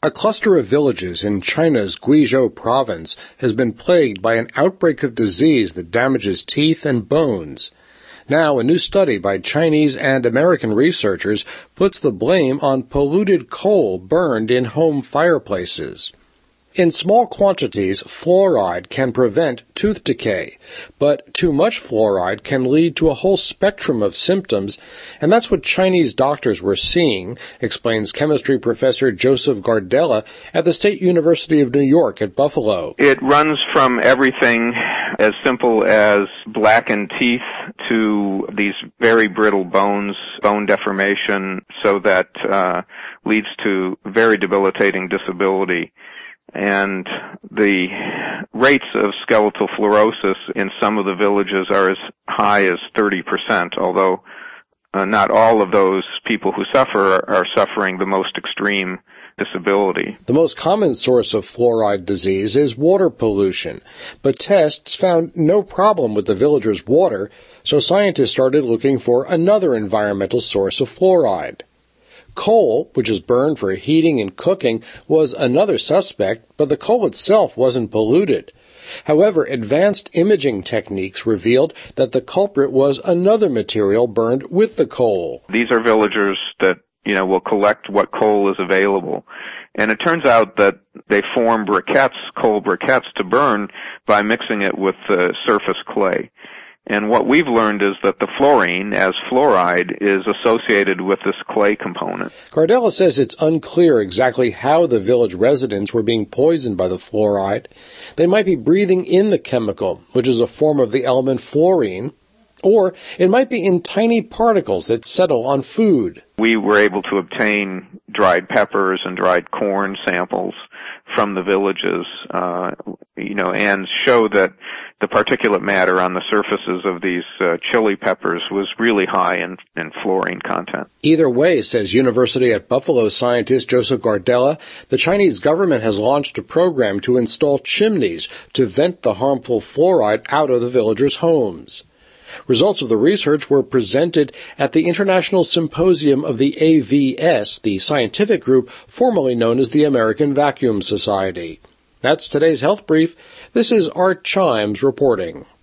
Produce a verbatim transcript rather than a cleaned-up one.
A cluster of villages in China's Guizhou province has been plagued by an outbreak of disease that damages teeth and bones. Now, a new study by Chinese and American researchers puts the blame on polluted coal burned in home fireplaces. In small quantities, fluoride can prevent tooth decay, but too much fluoride can lead to a whole spectrum of symptoms, and that's what Chinese doctors were seeing, explains chemistry professor Joseph Gardella at the State University of New York at Buffalo. It runs from everything as simple as blackened teeth to these very brittle bones, bone deformation, so that uh, leads to very debilitating disability. And the rates of skeletal fluorosis in some of the villages are as high as thirty percent, although uh, not all of those people who suffer are, are suffering the most extreme disability. The most common source of fluoride disease is water pollution, but tests found no problem with the villagers' water, so scientists started looking for another environmental source of fluoride. Coal, which is burned for heating and cooking, was another suspect, but the coal itself wasn't polluted. However, advanced imaging techniques revealed that the culprit was another material burned with the coal. These are villagers that, you know, will collect what coal is available. And it turns out that they form briquettes, coal briquettes, to burn by mixing it with uh, surface clay. And what we've learned is that the fluorine, as fluoride, is associated with this clay component. Gardella says it's unclear exactly how the village residents were being poisoned by the fluoride. They might be breathing in the chemical, which is a form of the element fluorine, or it might be in tiny particles that settle on food. We were able to obtain dried peppers and dried corn samples from the villages, uh, you know, and show that the particulate matter on the surfaces of these uh, chili peppers was really high in, in fluorine content. Either way, says University at Buffalo scientist Joseph Gardella, the Chinese government has launched a program to install chimneys to vent the harmful fluoride out of the villagers' homes. Results of the research were presented at the International Symposium of the A V S, the scientific group formerly known as the American Vacuum Society. That's today's Health Brief. This is Art Chimes reporting.